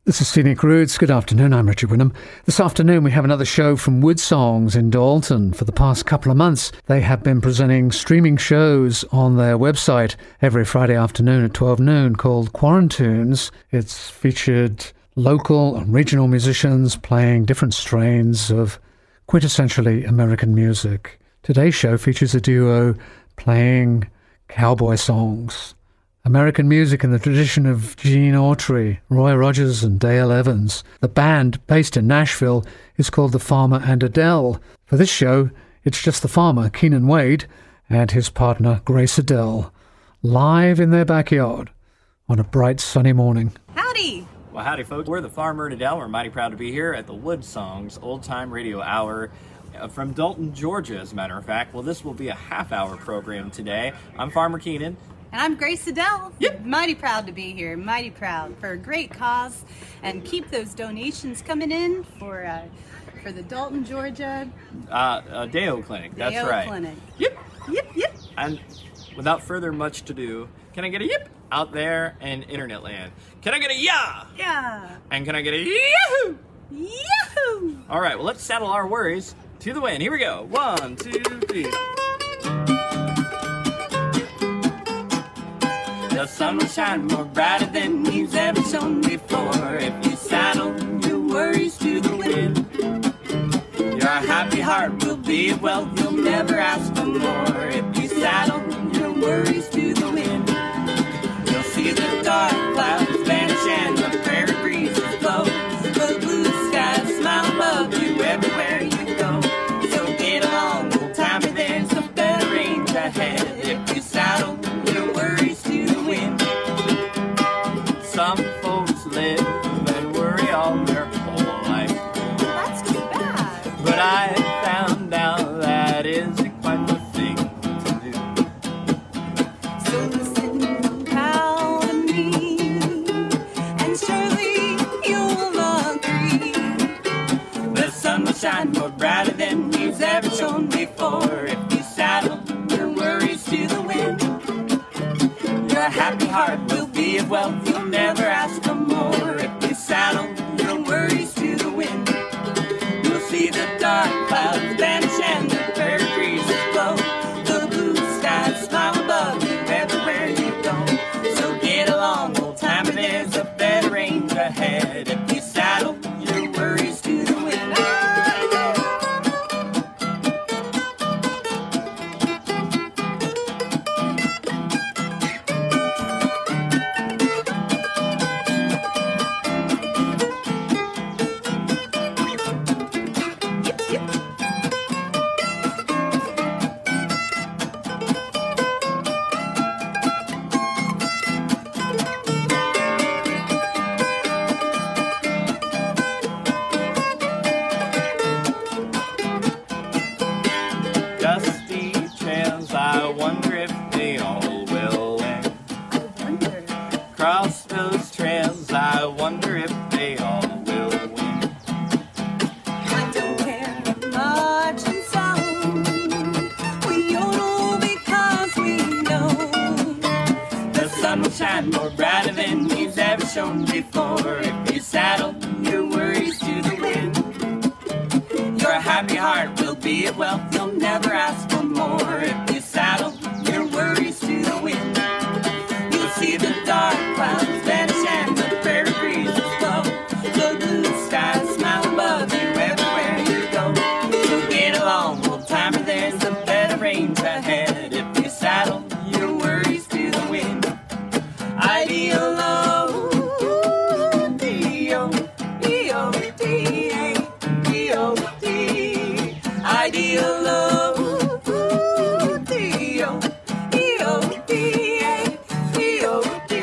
This is Scenic Roots. Good afternoon, I'm Richard Wynnum. This afternoon we have another show from Wood Songs in Dalton. For the past couple of months, they have been presenting streaming shows on their website every Friday afternoon at 12 noon called Quarantunes. It's featured local and regional musicians playing different strains of quintessentially American music. Today's show features a duo playing cowboy songs. American music in the tradition of Gene Autry, Roy Rogers and Dale Evans. The band, based in Nashville, is called The Farmer and Adele. For this show, it's just the farmer, Keenan Wade, and his partner, Grace Adele, live in their backyard on a bright sunny morning. Howdy! Well, howdy, folks. We're the Farmer and Adele. We're mighty proud to be here at the Wood Songs Old Time Radio Hour from Dalton, Georgia, as a matter of fact. Well, this will be a half-hour program today. I'm Farmer Keenan. And I'm Grace Adele. Yep. Mighty proud to be here. Mighty proud for a great cause. And keep those donations coming in for the Dalton, Georgia Deo Clinic. That's Deo right. Clinic. Yep. Yep, yep. And without further much to do, can I get a yip out there in internet land? Can I get a yeah? Yeah. And can I get a yahoo? Yahoo! All right, well, let's settle our worries to the wind. Here we go. 1, 2, 3. The sun will shine more brighter than he's ever shone before. If you saddle your worries to the wind, your happy heart will be of wealth, you'll never ask for more. If you saddle your worries to the wind, you'll see the dark clouds vanish and the prairie breezes blow. The blue skies smile above you everywhere you go. So get along, old timer, there's a better range ahead. If you saddle your worries to the wind. Some folks live and worry all their whole life. That's too bad. But I found out that isn't quite the thing to do. So listen, pal, to me, and surely you'll agree. The sun will shine more brighter than he's ever shone before. If you saddle your worries to the wind, your happy heart will be of wealth, you'll never ask for more. If you saddle your worries to the wind, you'll see the dark clouds vanish and the prairie breezes blow. The blue skies smile above you everywhere you go. So get along, old timer, there's a better range ahead. If you saddle your worries to the wind. Dusty trails, I wonder if they all will end. Cross those trails, I wonder if they all will win. I don't care much in sound. We yodel because we know The sun will shine more brighter than he's ever shone before. If you saddle your worries to the wind, your happy heart will be of wealth, you'll never ask for more. If you saddle your worries to the wind, you'll see the dark clouds vanish and the prairie breezes blow. The blue skies smile above you everywhere you go. So get along, old timer, there's a better range ahead. If you saddle your worries to the wind. Ideal-o, D-O, D-O-D-A, D-O-D. Ideal-o, D-O, D-O-D-A, D-O-D.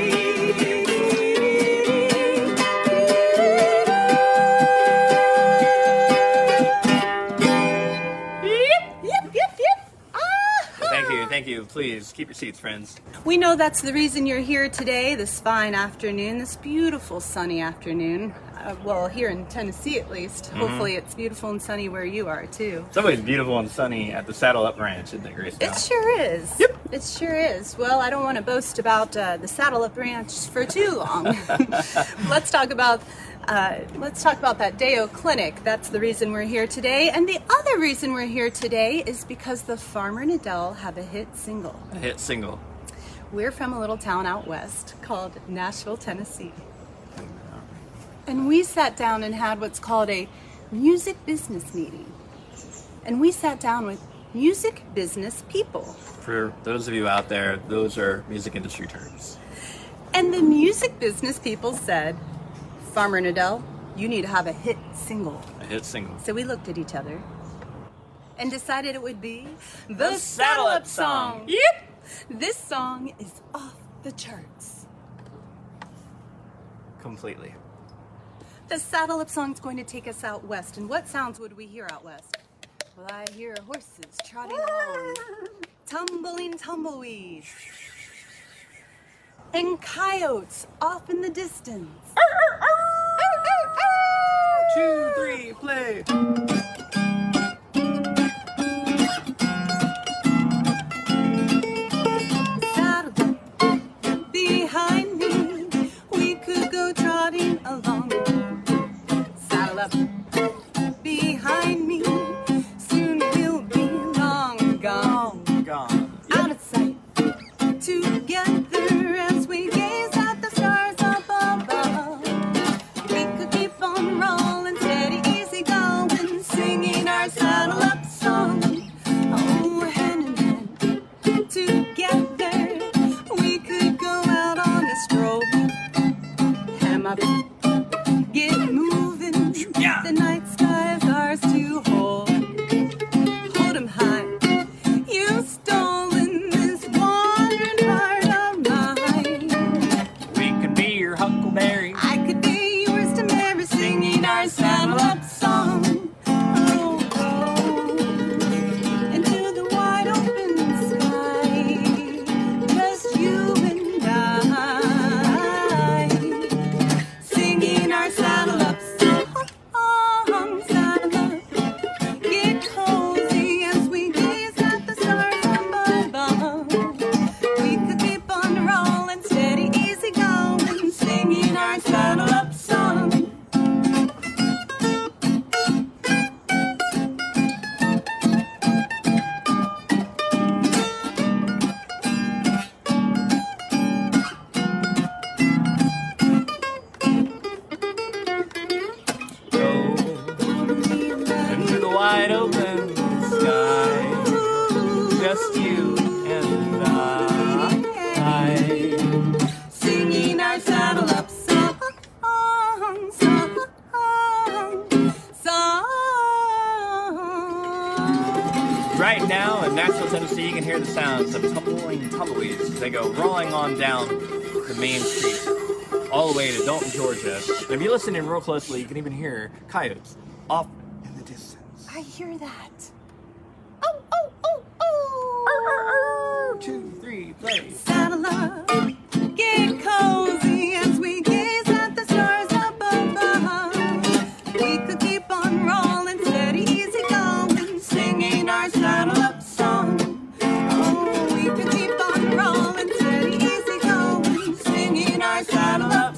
Yep, yep, yep. Thank you. Please, keep your seats, friends. We know that's the reason you're here today, this fine afternoon, this beautiful sunny afternoon. Well, here in Tennessee at least. Hopefully it's beautiful and sunny where you are too. It's always beautiful and sunny at the Saddle Up Ranch, isn't it, Grace? It sure is. Yep. It sure is. Well, I don't want to boast about the Saddle Up Ranch for too long. Let's talk about Let's talk about that Deo Clinic. That's the reason we're here today. And the other reason we're here today is because the Farmer and Adele have a hit single. A hit single. We're from a little town out west called Nashville, Tennessee. And we sat down and had what's called a music business meeting. And we sat down with music business people. For those of you out there, those are music industry terms. And the music business people said, Farmer and Adele, you need to have a hit single. A hit single. So we looked at each other and decided it would be The Saddle Up Song. Yep! This song is off the charts. Completely. The Saddle Up Song's going to take us out west. And what sounds would we hear out west? Well, I hear horses trotting along, tumbling tumbleweeds, and coyotes off in the distance. 2, 3, play. Saddle up behind me, we could go trotting along. Saddle up behind me, soon we'll be long gone. Out of sight, together as we gaze at the stars up above. We could keep on rolling, steady, easy going, singing our saddle up song. Oh, hand in hand, together, we could go out on a stroll. Hem up, get moving, Yeah. the night sky is ours to hold. Hold 'em high, you've stolen this wandering heart of mine. We could be your Huckleberry. I could be yours to marry, singing our saddle up song. Oh, oh, into the wide open sky, just you and I, singing our saddle up song. Saddle up, get cozy as we gaze at the stars up above. We could keep on rolling, steady, easy going, singing our saddle up song. Go into the wide open sky. Just you and I. Singing our saddle up song, song, song. Right now in Nashville, Tennessee, you can hear the sounds of tumbling tumbleweeds as they go rolling on down the main street, all the way to Dalton, Georgia. And if you listen in real closely, you can even hear coyotes off in the distance. I hear that. Oh, oh, oh, oh. 2, 3, play. Saddle up, get cozy as we gaze at the stars up above. We could keep on rolling, steady, easy going, singing our saddle up song. Oh, we could keep on rolling, steady, easy going, singing our saddle up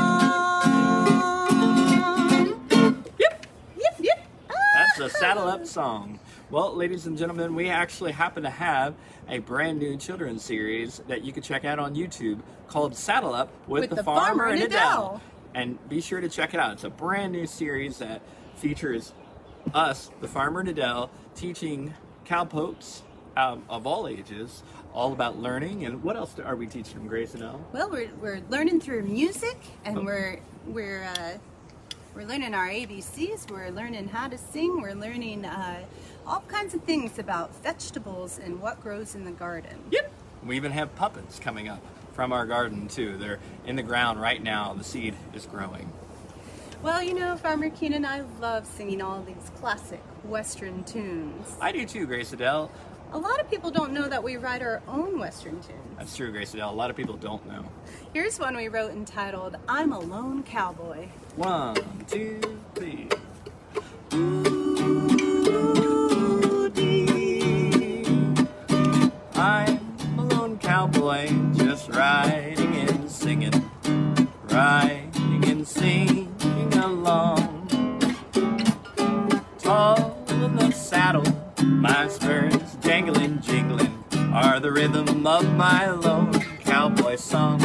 song. Yep, yep, yep. That's the Saddle Up Song. Well, ladies and gentlemen, we actually happen to have a brand new children's series that you can check out on YouTube called Saddle Up with the Farmer and Adele. And be sure to check it out. It's a brand new series that features us, the Farmer and Adele, teaching cowpokes of all ages all about learning. And what else are we teaching them, Grace and Elle? Well, we're learning through music, and we're learning our ABCs. We're learning how to sing. We're learning all kinds of things about vegetables and what grows in the garden. Yep. We even have puppets coming up from our garden too. They're in the ground right now. The seed is growing. Well, you know, Farmer Keenan, I love singing all these classic Western tunes. I do too, Grace Adele. A lot of people don't know that we write our own Western tunes. That's true, Grace Adele. A lot of people don't know. Here's one we wrote entitled, I'm a Lone Cowboy. 1, 2, 3. I'm a lone cowboy, just riding and singing, riding and singing the rhythm of my lone cowboy song.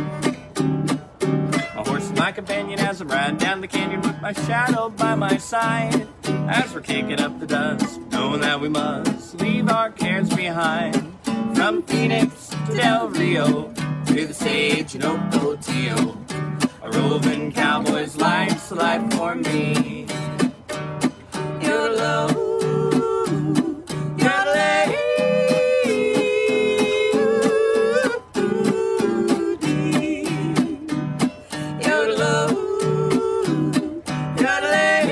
My horse is my companion as I'm riding down the canyon with my shadow by my side. As we're kicking up the dust, knowing that we must leave our cares behind. From Phoenix to Del Rio, to the sage and Ocotillo, a roving cowboy's life's a life for me. Yodeloo, yodelay, yodeloo, yodelay.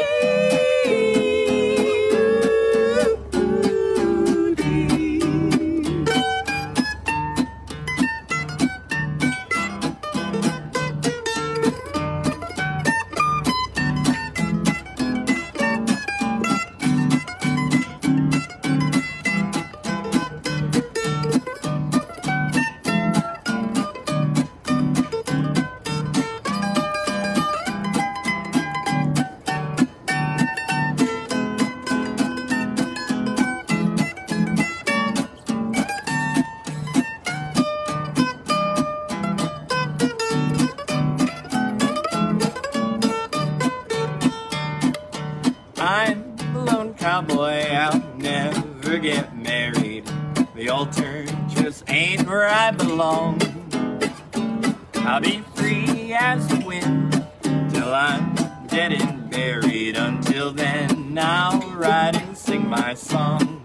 I'm a lone cowboy, I'll never get married. The altar just ain't where I belong. I'll be free as the wind till I'm dead and buried. Until then, I'll ride and sing my song.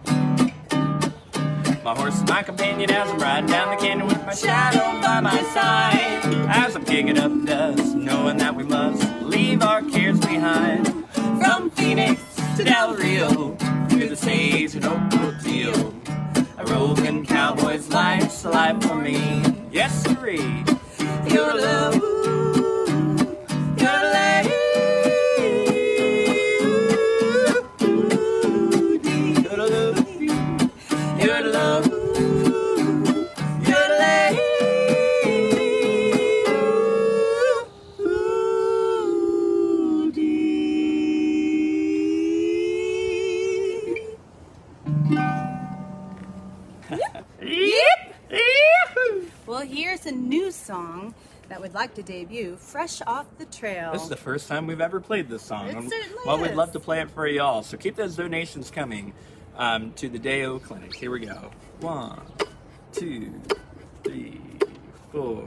My horse is my companion as I'm riding down the canyon with my shadow by my side. As I'm kicking up dust, knowing that we must leave our cares behind. From Phoenix to Del Rio, to the sage and Ocotillo, a roving cowboy's life's a life for me. Yes, sirree. Yodeloo, yodelay, yodeloo, yodeloo, yodelay. Well, here's a new song that we'd like to debut, Fresh Off the Trail. This is the first time we've ever played this song. It certainly Well, we'd is. love to play it for y'all. So keep those donations coming to the Deo Clinic. Here we go. 1, 2, 3, 4.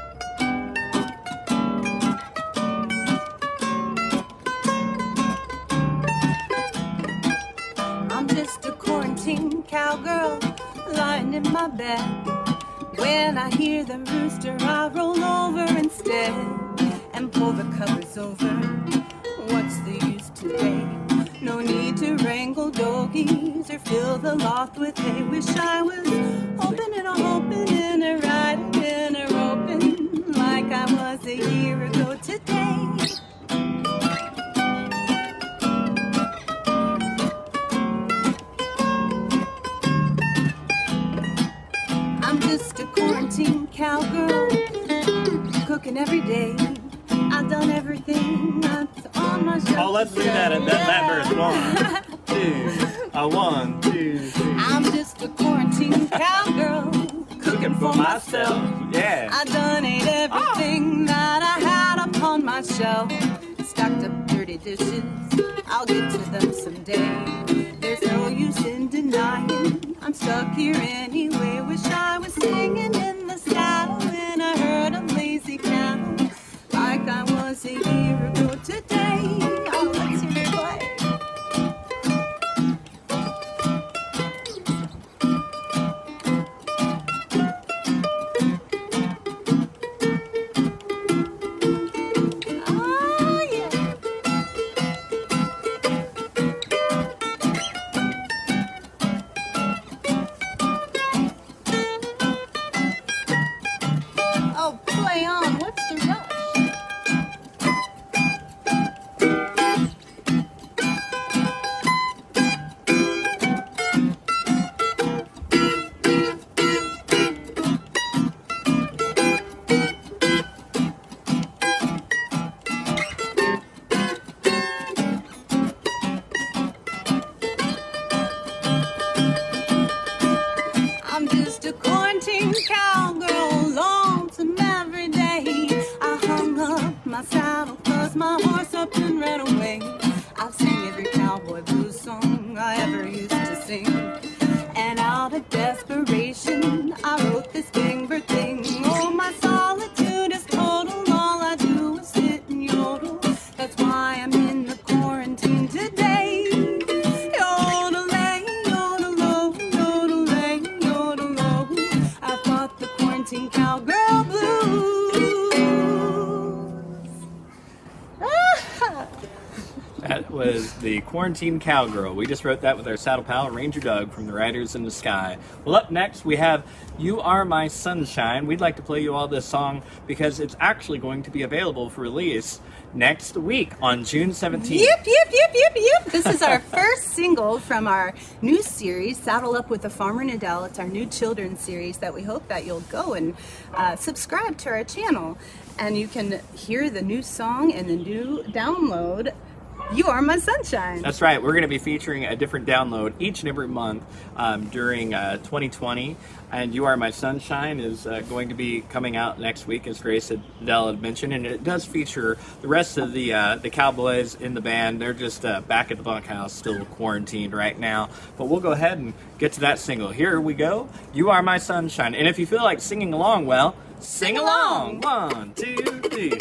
I'm just a quarantine cowgirl lying in my bed. When I hear the rooster, I roll over instead and pull the covers over. What's the use today? No need to wrangle doggies or fill the loft with hay. Wish I was hoping and a hoping and a riding and a roping like I was a year ago today. I'm just a quarantine cowgirl, cooking every day. I've done everything that's on my shelf. Oh, let's do that at that verse. 1, 2, 3. I'm just a quarantine cowgirl, Cooking for myself. Yeah. I done ate everything that I had upon my shelf. Stacked up dirty dishes, I'll get to them someday. There's no use in denying, I'm stuck here anyway. Wish I was singing in the saddle when I heard a lazy cattle, like I was a year ago today. Oh, let's hear it play. Oh, yeah. up and ran away. I've seen every cowboy blues song I ever used to sing. And out of desperation, I wrote this Kingbird thing. Oh, my solitude is total. All I do is sit and yodel. That's why I'm in the quarantine today. Yodel-ay, yodel-o, yodel-ay, yodel-o. I fought the quarantine cowgirl blues. That was the Quarantine Cowgirl. We just wrote that with our saddle pal, Ranger Doug from the Riders in the Sky. Well, up next we have You Are My Sunshine. We'd like to play you all this song because it's actually going to be available for release next week on June 17th. Yep. This is our first single from our new series, Saddle Up with the Farmer and Adele. It's our new children's series that we hope that you'll go and subscribe to our channel. And you can hear the new song and the new download, You Are My Sunshine. That's right. We're going to be featuring a different download each and every month during 2020. And You Are My Sunshine is going to be coming out next week, as Grace Adele had mentioned. And it does feature the rest of the Cowboys in the band. They're just back at the bunkhouse, still quarantined right now. But we'll go ahead and get to that single. Here we go. You Are My Sunshine. And if you feel like singing along, well, sing along. 1, 2, 3.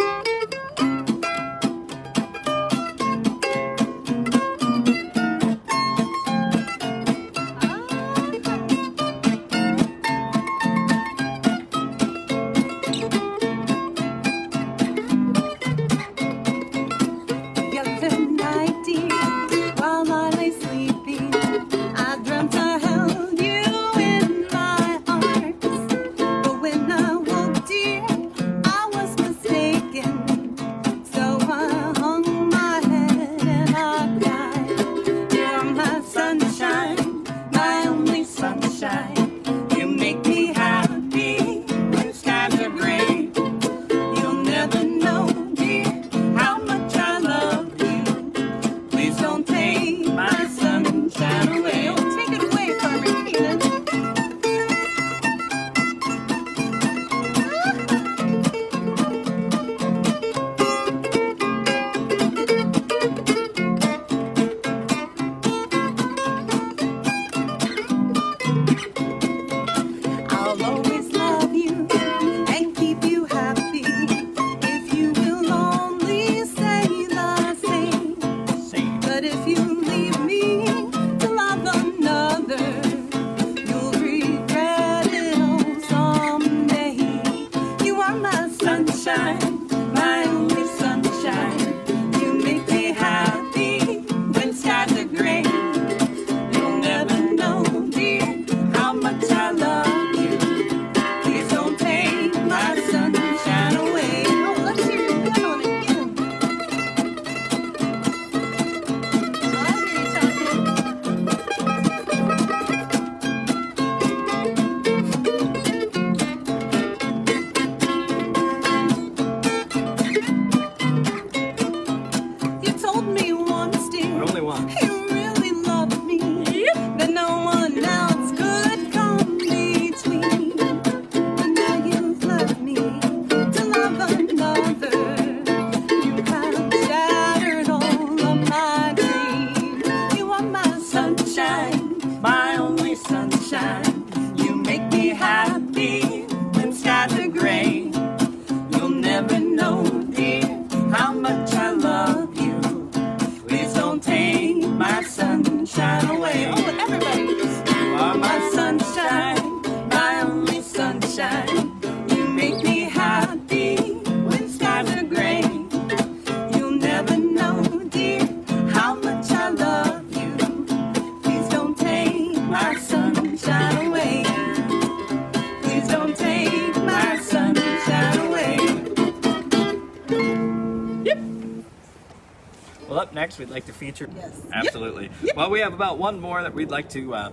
Well, up next, we'd like to feature. Yes. Absolutely. Yep. Well, we have about one more that we'd like to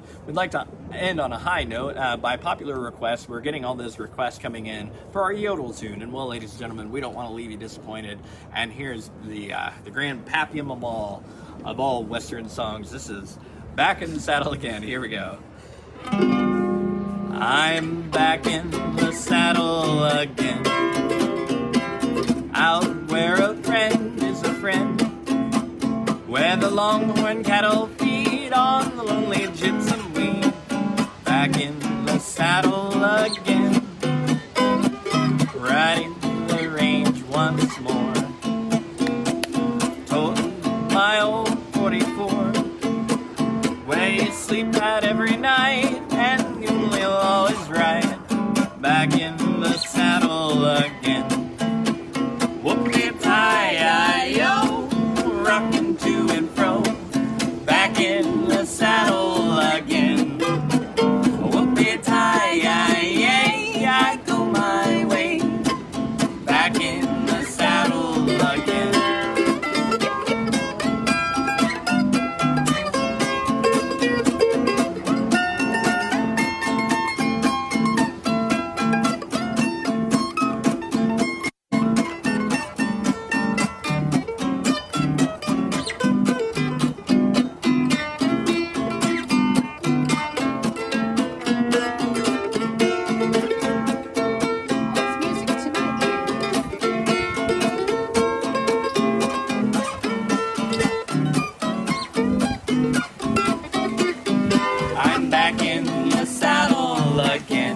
end on a high note. By popular request, we're getting all those requests coming in for our yodel tune. And well, ladies and gentlemen, we don't want to leave you disappointed. And here's the grand papium of all Western songs. This is Back in the Saddle Again. Here we go. I'm back in the saddle again, out where a friend is a friend. the longhorn cattle feed on the lonely gypsum weed. Back in the saddle again, riding the range once more. Toting my old 44, where you sleep at every night, and you'll always ride. Back in the saddle again. Whoop-de-tie-yi-yo, rocking to and fro. Back in the saddle again. Whoop-de-tie-yi-yay, I go my way. Back in the saddle again. I'm back in the saddle again.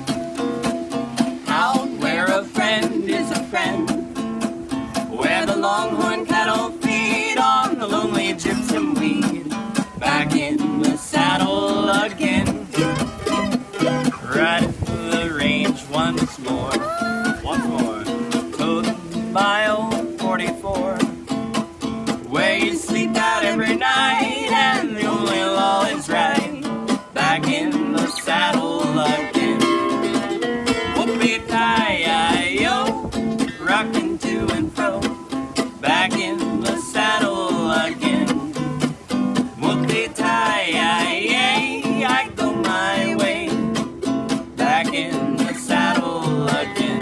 Out where a friend is a friend, where the longhorn cattle feed on the lonely gypsum weed. Back in the saddle again, riding the range once more. Toting my old 44, where you sleep out every night, and the only law is right. Back in the saddle again. Whoop-de-tie-yi-yo, rocking to and fro. Back in the saddle again. Whoop-de-tie-yi-yay, I go my way. Back in the saddle again.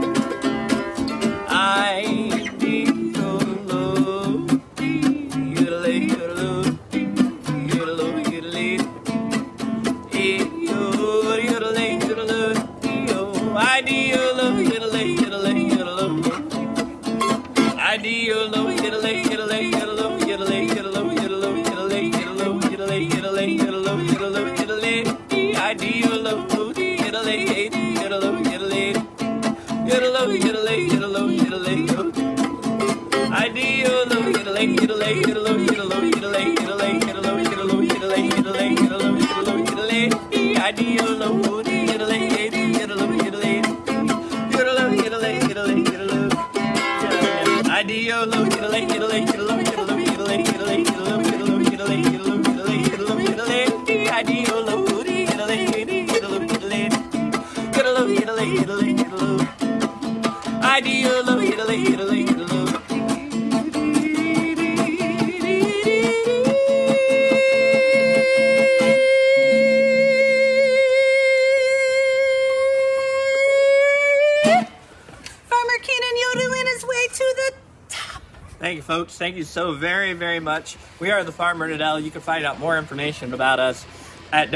Thank you, folks. Thank you so very, very much. We are the Farmer and Adele. You can find out more information about us at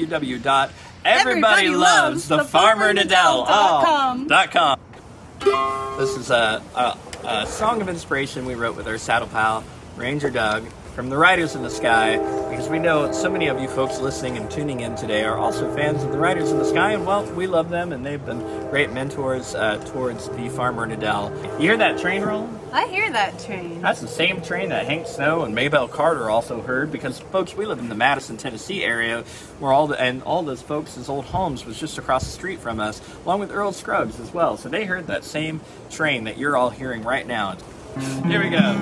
www.everybodylovesthefarmerandadele.com. This is a song of inspiration we wrote with our saddle pal, Ranger Doug, from the Riders in the Sky, because we know so many of you folks listening and tuning in today are also fans of the Riders in the Sky, and well, we love them, and they've been great mentors towards the Farmer and Adele. You hear that train rolling? I hear that train. That's the same train that Hank Snow and Maybelle Carter also heard, because folks, we live in the Madison, Tennessee area, where all those folks' old homes was just across the street from us, along with Earl Scruggs as well. So they heard that same train that you're all hearing right now. Here we go.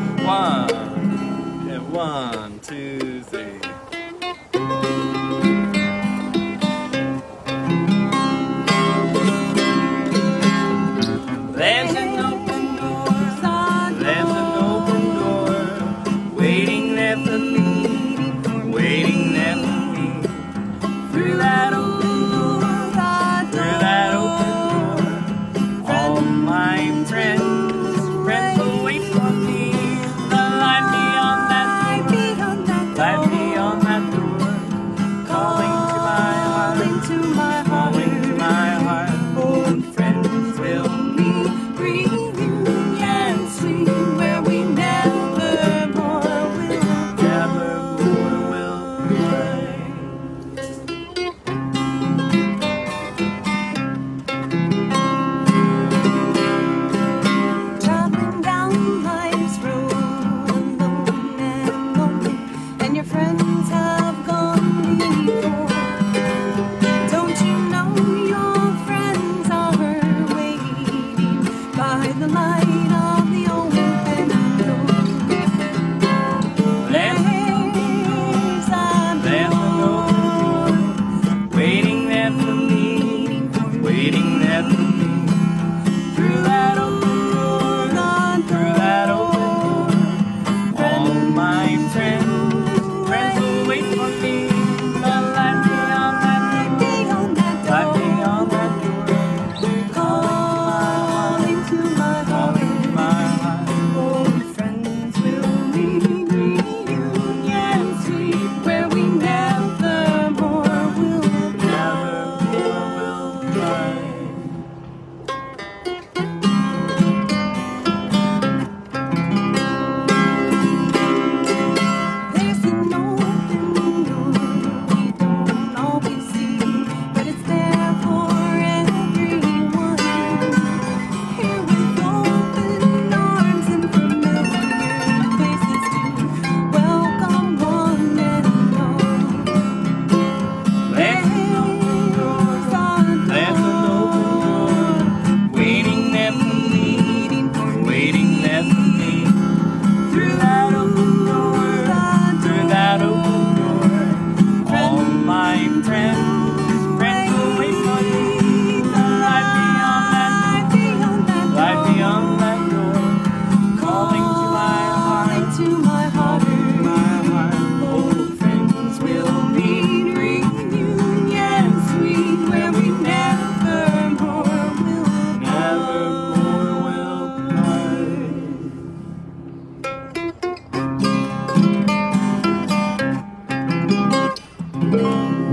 1, 2, 3. There's an open door, there's an open door, waiting there for me, waiting there for me. Through that open door, all my friends will wait for me. The light beyond that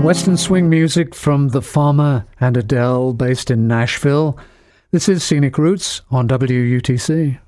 Western swing music from The Farmer and Adele, based in Nashville. This is Scenic Roots on WUTC.